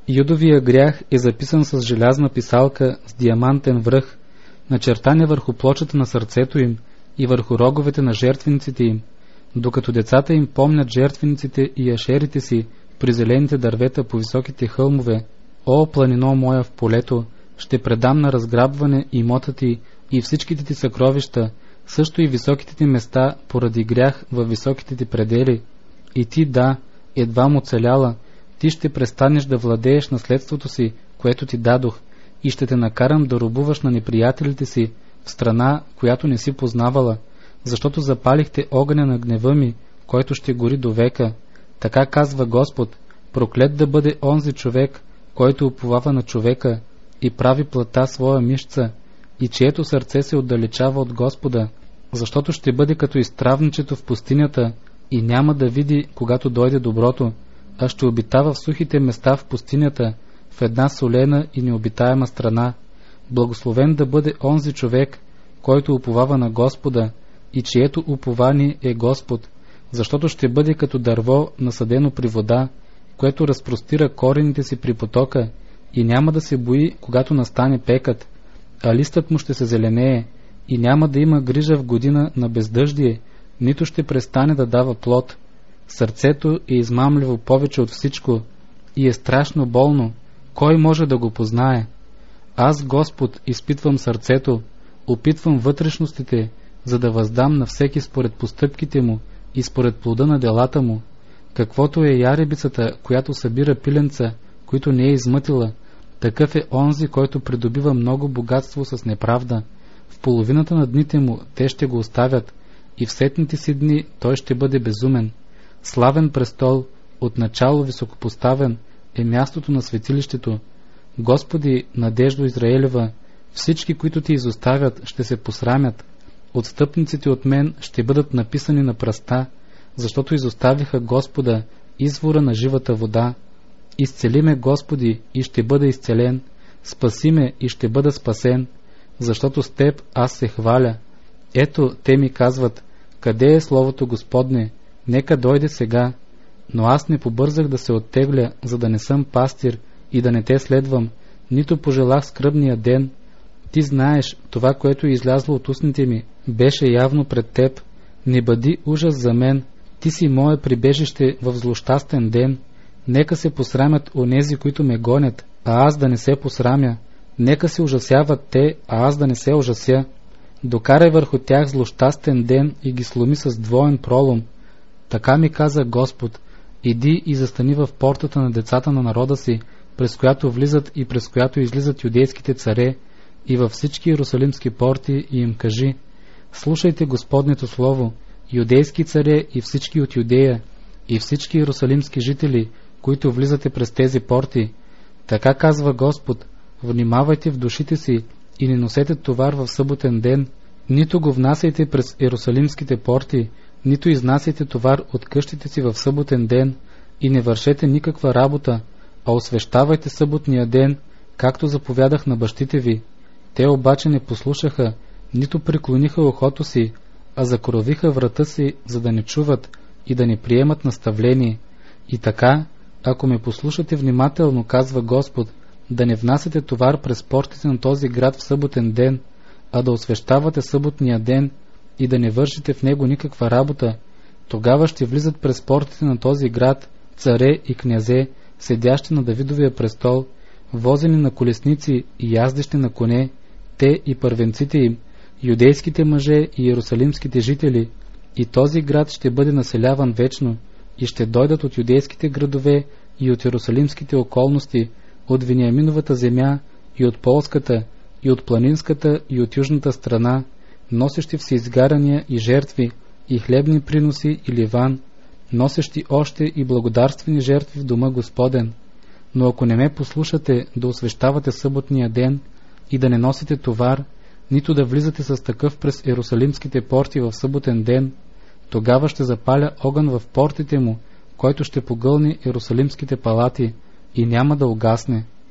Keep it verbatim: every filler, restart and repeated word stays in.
Юдовия грях е записан с желязна писалка с диамантен връх, начертан е върху плочата на сърцето им и върху роговете на жертвениците им, докато децата им помнят жертвениците и ашерите си при зелените дървета по високите хълмове. О, планино моя в полето, ще предам на разграбване имота ти и всичките ти съкровища, също и високите ти места поради грях във високите ти предели. И ти, да, едва му оцеляла, ти ще престанеш да владееш наследството си, което ти дадох, и ще те накарам да робуваш на неприятелите си в страна, която не си познавала, защото запалихте огъня на гнева ми, който ще гори до века. Така казва Господ: проклет да бъде онзи човек, който уповава на човека и прави плътта своя мишца, и чието сърце се отдалечава от Господа, защото ще бъде като изтравничето в пустинята и няма да види, когато дойде доброто, а ще обитава в сухите места в пустинята, в една солена и необитаема страна. Благословен да бъде онзи човек, който уповава на Господа и чието упование е Господ, защото ще бъде като дърво насадено при вода, което разпростира корените си при потока и няма да се бои, когато настане пекът, а листът му ще се зеленее и няма да има грижа в година на бездъждие, нито ще престане да дава плод. Сърцето е измамливо повече от всичко и е страшно болно. Кой може да го познае? Аз, Господ, изпитвам сърцето, опитвам вътрешностите, за да въздам на всеки според постъпките му и според плода на делата му. Каквото е яребицата, която събира пиленца, които не е измътила, такъв е онзи, който придобива много богатство с неправда. В половината на дните му те ще го оставят и в сетните си дни той ще бъде безумен. Славен престол, отначало високопоставен, е мястото на светилището. Господи, надеждо Израелева, всички, които ти изоставят, ще се посрамят. Отстъпниците от мен ще бъдат написани на пръста, защото изоставиха Господа, извора на живата вода. Изцели ме, Господи, и ще бъда изцелен. Спаси ме и ще бъда спасен, защото с Теб аз се хваля. Ето, те ми казват: къде е Словото Господне? Нека дойде сега. Но аз не побързах да се оттегля, за да не съм пастир и да не те следвам, нито пожелах скръбния ден. Ти знаеш, това, което е излязло от устните ми, беше явно пред Теб. Не бъди ужас за мен, Ти си мое прибежище в злощастен ден. Нека се посрамят онези, които ме гонят, а аз да не се посрамя. Нека се ужасяват те, а аз да не се ужася. Докарай върху тях злощастен ден и ги сломи с двоен пролом. Така ми каза Господ: иди и застани в портата на децата на народа си, през която влизат и през която излизат юдейските царе, и във всички иерусалимски порти, и им кажи: слушайте Господнето слово, юдейски царе и всички от Юдея, и всички иерусалимски жители, които влизате през тези порти. Така казва Господ: внимавайте в душите си и не носете товар в съботен ден, нито го внасяйте през иерусалимските порти, нито изнасяйте товар от къщите си в съботен ден, и не вършете никаква работа, а освещавайте съботния ден, както заповядах на бащите ви. Те обаче не послушаха, нито преклониха ухото си, а закоравиха врата си, за да не чуват и да не приемат наставление. И така, ако ме послушате внимателно, казва Господ, да не внасяте товар през портите на този град в съботен ден, а да освещавате съботния ден и да не вършите в него никаква работа, тогава ще влизат през портите на този град царе и князе, седящи на Давидовия престол, возени на колесници и яздещи на коне, те и първенците им, юдейските мъже и иерусалимските жители, и този град ще бъде населяван вечно, и ще дойдат от юдейските градове и от иерусалимските околности, от Вениаминовата земя и от полската, и от планинската и от южната страна, носещи всеизгаряния и жертви, и хлебни приноси и ливан, носещи още и благодарствени жертви в дома Господен. Но ако не ме послушате да освещавате съботния ден и да не носите товар, нито да влизате с такъв през иерусалимските порти в съботен ден, тогава ще запаля огън в портите му, който ще погълни иерусалимските палати и няма да угасне.